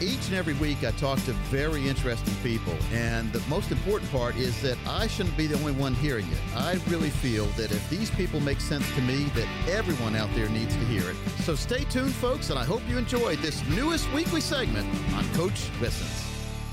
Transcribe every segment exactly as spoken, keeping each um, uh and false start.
Each and every week I talk to very interesting people, and the most important part is that I shouldn't be the only one hearing it. I really feel that if these people make sense to me, that everyone out there needs to hear it. So stay tuned, folks, and I hope you enjoyed this newest weekly segment on Coach Listens.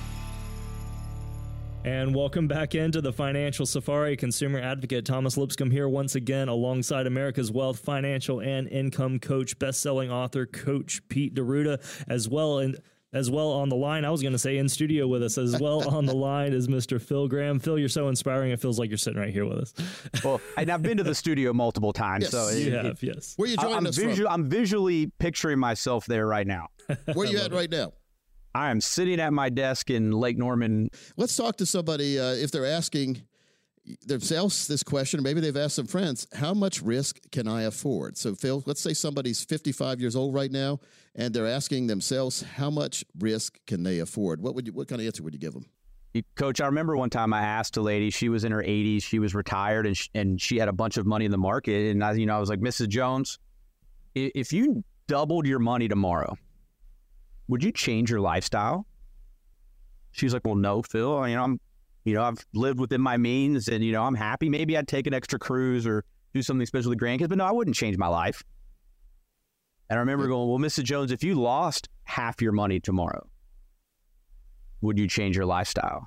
And welcome back into the Financial Safari. Consumer advocate Thomas Lipscomb here once again alongside America's Wealth, Financial, and Income Coach, best-selling author Coach Pete D'Arruda, as well and as well on the line. I was going to say in studio with us as well on the line is Mister Phil Graham. Phil, you're so inspiring. It feels like you're sitting right here with us. Well, and I've been to the studio multiple times. Yes, so you it, have, it, yes. Where are you joining I'm us visu- from? I'm visually picturing myself there right now. Where are you at right now? I am sitting at my desk in Lake Norman. Let's talk to somebody uh, if they're asking themselves this question, or maybe they've asked some friends, how much risk can I afford? So, Phil, let's say somebody's fifty-five years old right now, and they're asking themselves, how much risk can they afford? What would you, what kind of answer would you give them? Coach, I remember one time I asked a lady, she was in her eighties, she was retired, and she, and she had a bunch of money in the market. And I, you know, I was like, Missus Jones, if you doubled your money tomorrow, would you change your lifestyle? She was like, well, no, Phil, you know, I'm, you know, I've lived within my means and, you know, I'm happy. Maybe I'd take an extra cruise or do something special with the grandkids, but no, I wouldn't change my life. And I remember going, well, Missus Jones, if you lost half your money tomorrow, would you change your lifestyle?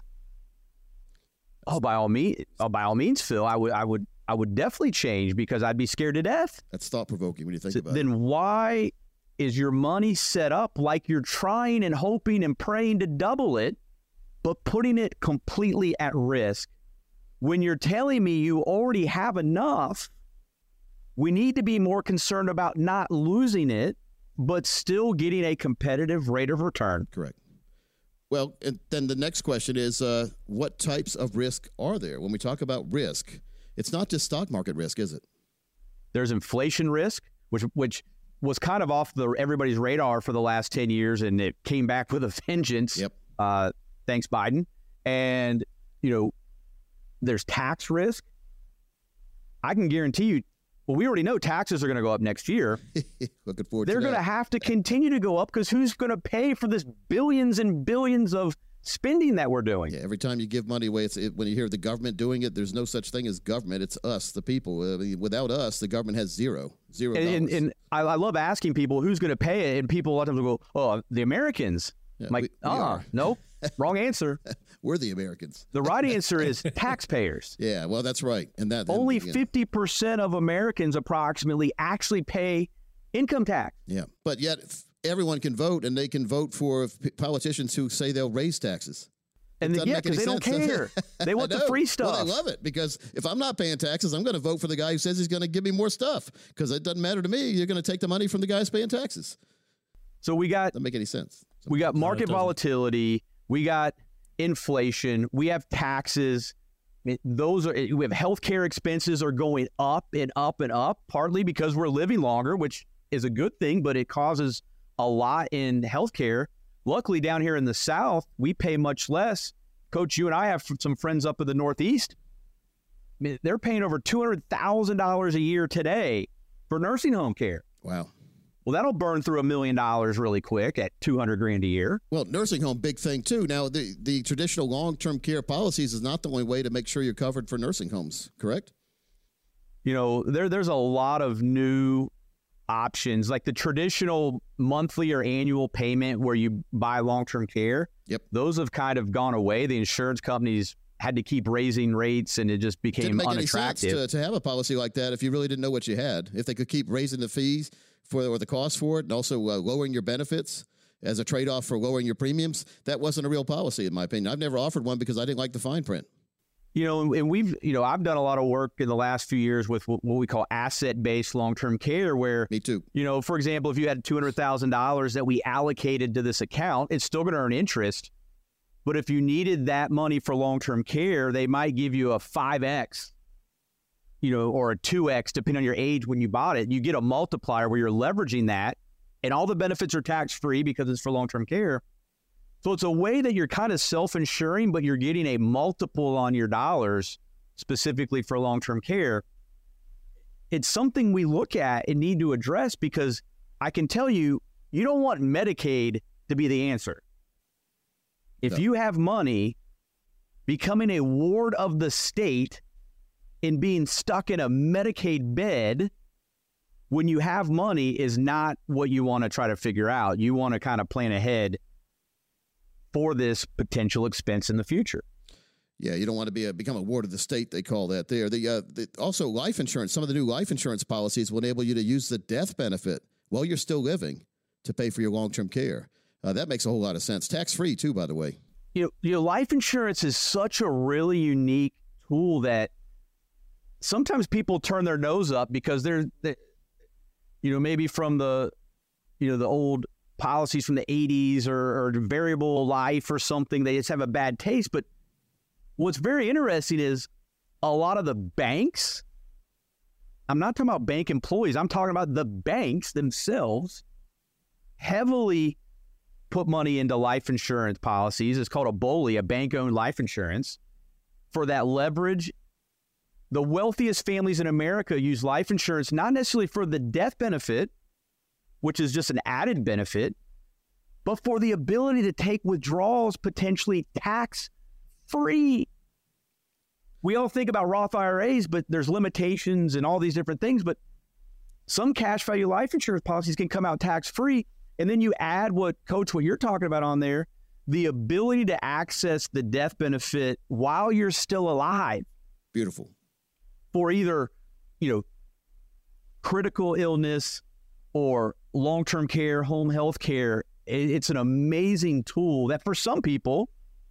Oh, by all means, oh, by all means, Phil, I would, I would, I would definitely change because I'd be scared to death. That's thought-provoking when you think So about then it. Then why is your money set up like you're trying and hoping and praying to double it, but putting it completely at risk when you're telling me you already have enough? We need to be more concerned about not losing it, but still getting a competitive rate of return. Correct. Well, and then the next question is, uh, what types of risk are there? When we talk about risk, it's not just stock market risk, is it? There's inflation risk, which which was kind of off the everybody's radar for the last ten years, and it came back with a vengeance. Yep. Uh, thanks, Biden. And, you know, there's tax risk. I can guarantee you, well, we already know taxes are going to go up next year. Looking forward They're to that. going to have to continue to go up because who's going to pay for this billions and billions of spending that we're doing? Yeah, every time you give money away, it's it, when you hear the government doing it, there's no such thing as government. It's us, the people. I mean, without us, the government has zero, zero And, and, dollars. and I, I love asking people who's going to pay it, and people a lot of times will go, "Oh, the Americans." Yeah, I'm like, we- we ah, are. no, wrong answer. We're the Americans. The right answer is taxpayers. Yeah, well, that's right. And that Only again, fifty percent of Americans approximately actually pay income tax. Yeah, but yet f- everyone can vote, and they can vote for p- politicians who say they'll raise taxes. It And doesn't yeah, make any because they don't sense, does care. it? They want I the know. free stuff. Well, they love it because if I'm not paying taxes, I'm going to vote for the guy who says he's going to give me more stuff because it doesn't matter to me. You're going to take the money from the guys paying taxes. So we got Doesn't make any sense. we got market doesn't. volatility, we got inflation, we have taxes. I mean, those are we have healthcare expenses are going up and up and up, partly because we're living longer, which is a good thing, but it causes a lot in healthcare. Luckily, down here in the South, we pay much less. Coach, you and I have some friends up in the Northeast. I mean, they're paying over two hundred thousand dollars a year today for nursing home care. Wow. Well, that'll burn through a million dollars really quick at two hundred grand a year. Well, nursing home, big thing too. Now, the, the traditional long-term care policies is not the only way to make sure you're covered for nursing homes, correct? You know, there there's a lot of new options, like the traditional monthly or annual payment where you buy long-term care. Yep. Those have kind of gone away. The insurance companies had to keep raising rates, and it just became Didn't make unattractive. any sense to, to have a policy like that if you really didn't know what you had. If they could keep raising the fees for or the cost for it, and also uh, lowering your benefits as a trade-off for lowering your premiums, that wasn't a real policy, in my opinion. I've never offered one because I didn't like the fine print. You know, and we've, you know, I've done a lot of work in the last few years with what we call asset-based long-term care, where, Me too. you know, for example, if you had two hundred thousand dollars that we allocated to this account, it's still going to earn interest. But if you needed that money for long-term care, they might give you a five X, you know, or a two X, depending on your age when you bought it. You get a multiplier where you're leveraging that, and all the benefits are tax-free because it's for long-term care. So it's a way that you're kind of self-insuring, but you're getting a multiple on your dollars specifically for long-term care. It's something we look at and need to address because I can tell you, you don't want Medicaid to be the answer. If No. you have money, becoming a ward of the state and being stuck in a Medicaid bed when you have money is not what you want to try to figure out. You want to kind of plan ahead for this potential expense in the future. Yeah, you don't want to be a, become a ward of the state, they call that there. The, uh, the also life insurance, some of the new life insurance policies will enable you to use the death benefit while you're still living to pay for your long-term care. Uh, that makes a whole lot of sense. Tax-free too, by the way. You know, you know, life insurance is such a really unique tool that sometimes people turn their nose up because they're, they, you know, maybe from the, you know, the old policies from the eighties or, or variable life or something, they just have a bad taste. But what's very interesting is a lot of the banks, I'm not talking about bank employees, I'm talking about the banks themselves, heavily put money into life insurance policies. It's called a BOLI, a bank-owned life insurance, for that leverage. The wealthiest families in America use life insurance not necessarily for the death benefit, which is just an added benefit, but for the ability to take withdrawals potentially tax-free. We all think about Roth I R As, but there's limitations and all these different things, but some cash value life insurance policies can come out tax-free. And then you add what, Coach, what you're talking about on there, the ability to access the death benefit while you're still alive. Beautiful. For either, you know, critical illness or long-term care, home health care. It's an amazing tool that for some people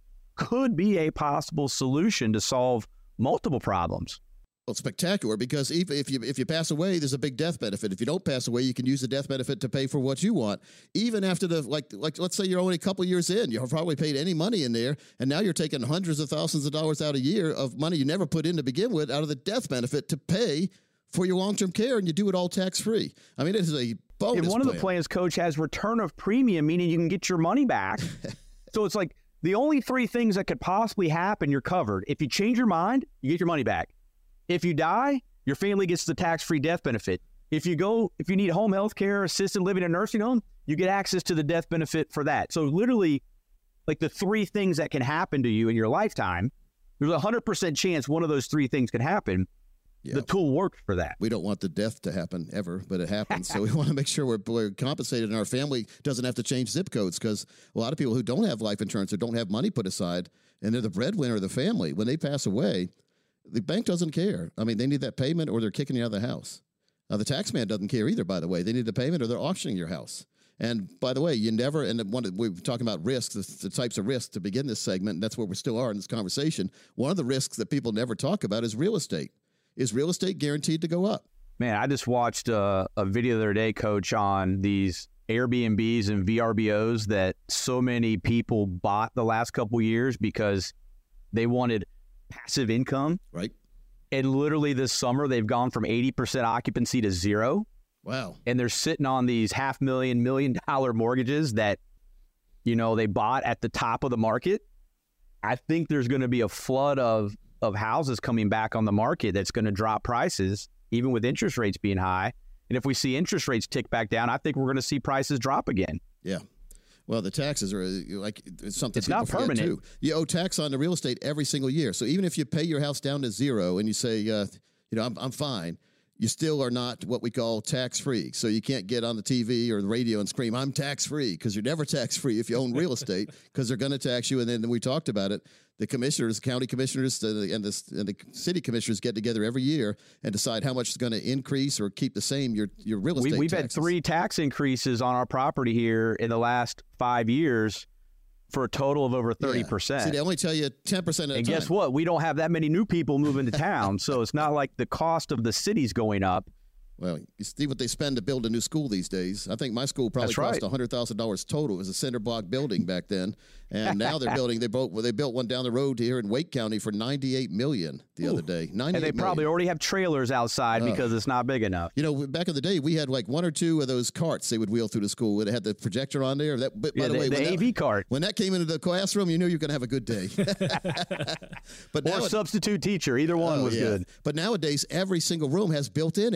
could be a possible solution to solve multiple problems. Well, spectacular, because if, if you if you pass away, there's a big death benefit. If you don't pass away, you can use the death benefit to pay for what you want. Even after the, like, like let's say you're only a couple years in, you've probably paid any money in there, and now you're taking hundreds of thousands of dollars out a year of money you never put in to begin with out of the death benefit to pay for your long-term care, and you do it all tax-free. I mean, it is a bonus And one plan. of the plans, Coach, has return of premium, meaning you can get your money back. So it's like the only three things that could possibly happen, you're covered. If you change your mind, you get your money back. If you die, your family gets the tax-free death benefit. If you go, if you need home health care, assisted living, and nursing home, you get access to the death benefit for that. So literally, like the three things that can happen to you in your lifetime, there's a one hundred percent chance one of those three things can happen. Yeah. The tool works for that. We don't want the death to happen ever, but it happens. So we want to make sure we're, we're compensated and our family doesn't have to change zip codes, because a lot of people who don't have life insurance or don't have money put aside, and they're the breadwinner of the family, when they pass away, the bank doesn't care. I mean, they need that payment or they're kicking you out of the house. Uh, the tax man doesn't care either, by the way. They need the payment or they're auctioning your house. And by the way, you never, and one of, we were talking about risks, the, the types of risks to begin this segment, and that's where we still are in this conversation. One of the risks that people never talk about is real estate. Is real estate guaranteed to go up? Man, I just watched a, a video the other day, Coach, on these Airbnbs and V R B Os that so many people bought the last couple of years because they wanted passive income. Right. And literally this summer, they've gone from eighty percent occupancy to zero. Wow. And they're sitting on these half million, million dollar mortgages that, you know, they bought at the top of the market. I think there's going to be a flood of, of houses coming back on the market that's going to drop prices, even with interest rates being high. And if we see interest rates tick back down, I think we're going to see prices drop again. Yeah. Well, the taxes are like it's something it's people not forget permanent. too. You owe tax on the real estate every single year. So even if you pay your house down to zero and you say, uh, you know, I'm, I'm fine, you still are not what we call tax-free. So you can't get on the T V or the radio and scream, I'm tax-free, because you're never tax-free if you own real estate, because they're going to tax you. And then we talked about it. The commissioners, county commissioners, and the, and, the, and the city commissioners get together every year and decide how much is going to increase or keep the same your, your real estate we, We've taxes. had three tax increases on our property here in the last five years for a total of over thirty percent. Yeah. See, they only tell you ten percent at a and time. guess what? We don't have that many new people moving to town, so it's not like the cost of the city's going up. Well, you see what they spend to build a new school these days. I think my school probably That's cost right. one hundred thousand dollars total. It was a cinder block building back then. And now they're building, they built, well, they built one down the road here in Wake County for ninety-eight million dollars the Ooh. other day. ninety-eight And they million probably dollars. already have trailers outside Oh. because it's not big enough. You know, back in the day, we had like one or two of those carts they would wheel through the school. It had the projector on there. That, but by Yeah, the, the, way, the when A V that, cart. when that came into the classroom, you knew you were going to have a good day. But Or now it- substitute teacher. Either one Oh, was yeah. good. But nowadays, every single room has built-in everything,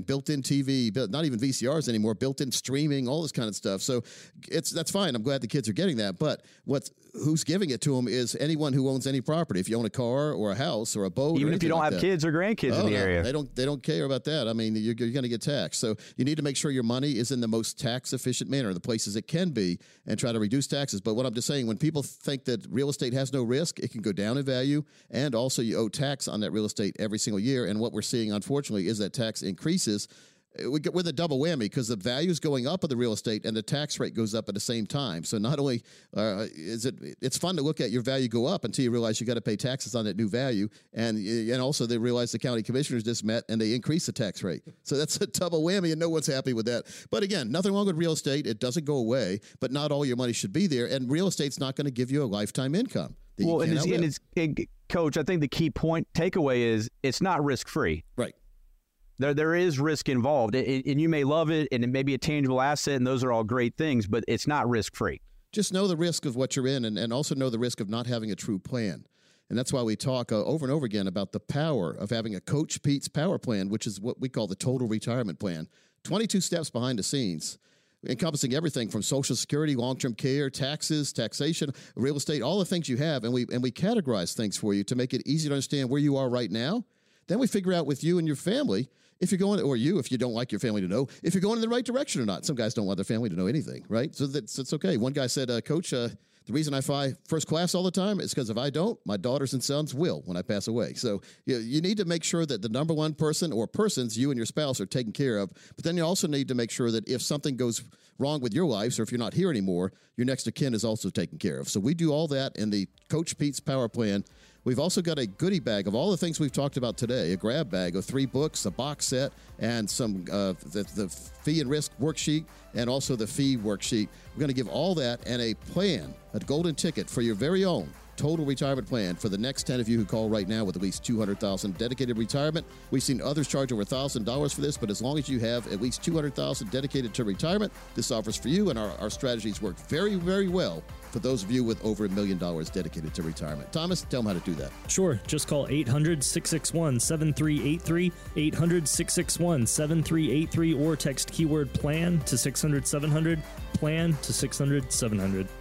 built-in T V, not even V C Rs anymore, built-in streaming, all this kind of stuff. So it's that's fine. I'm glad the kids are getting that. But what's who's giving it to them is anyone who owns any property. If you own a car or a house or a boat, even if you don't like have that. kids or grandkids oh, in the no, area, they don't they don't care about that. I mean, you're, you're going to get taxed. So you need to make sure your money is in the most tax-efficient manner, the places it can be, and try to reduce taxes. But what I'm just saying, when people think that real estate has no risk, it can go down in value, and also you owe tax on that real estate every single year. And what we're seeing, unfortunately, is that tax increases. We get with a double whammy because the value is going up of the real estate and the tax rate goes up at the same time. So not only uh, is it, it's fun to look at your value go up until you realize you got to pay taxes on that new value, and and also they realize the county commissioners just met and they increased the tax rate. So that's a double whammy, and no one's happy with that. But again, nothing wrong with real estate; it doesn't go away, but not all your money should be there. And real estate's not going to give you a lifetime income. Well, and it's, and it's and Coach, I think the key point takeaway is it's not risk free. Right. There, there is risk involved, it, it, and you may love it, and it may be a tangible asset, and those are all great things, but it's not risk-free. Just know the risk of what you're in, and, and also know the risk of not having a true plan. And that's why we talk uh, over and over again about the power of having a Coach Pete's Power Plan, which is what we call the Total Retirement Plan. twenty-two steps behind the scenes, encompassing everything from Social Security, long-term care, taxes, taxation, real estate, all the things you have, and we and we categorize things for you to make it easy to understand where you are right now. Then we figure out with you and your family if you're going, or you, if you don't like your family to know, if you're going in the right direction or not. Some guys don't want their family to know anything, right? So that's, that's okay. One guy said, uh, Coach, uh, the reason I fly first class all the time is because if I don't, my daughters and sons will when I pass away. So you, you need to make sure that the number one person or persons, you and your spouse, are taken care of. But then you also need to make sure that if something goes wrong with your lives, or if you're not here anymore, your next of kin is also taken care of. So we do all that in the Coach Pete's Power Plan. We've also got a goodie bag of all the things we've talked about today, a grab bag of three books, a box set, and some uh, the, the fee and risk worksheet, and also the fee worksheet. We're going to give all that and a plan, a golden ticket for your very own total retirement plan for the next ten of you who call right now with at least two hundred thousand dollars dedicated retirement. We've seen others charge over one thousand dollars for this, but as long as you have at least two hundred thousand dollars dedicated to retirement, this offers for you, and our, our strategies work very, very well for those of you with over a million dollars dedicated to retirement. Thomas, tell them how to do that. Sure. Just call eight hundred, six six one, seven three eight three, eight hundred, six six one, seven three eight three, or text keyword PLAN to six hundred, seven hundred, PLAN to six hundred, seven hundred.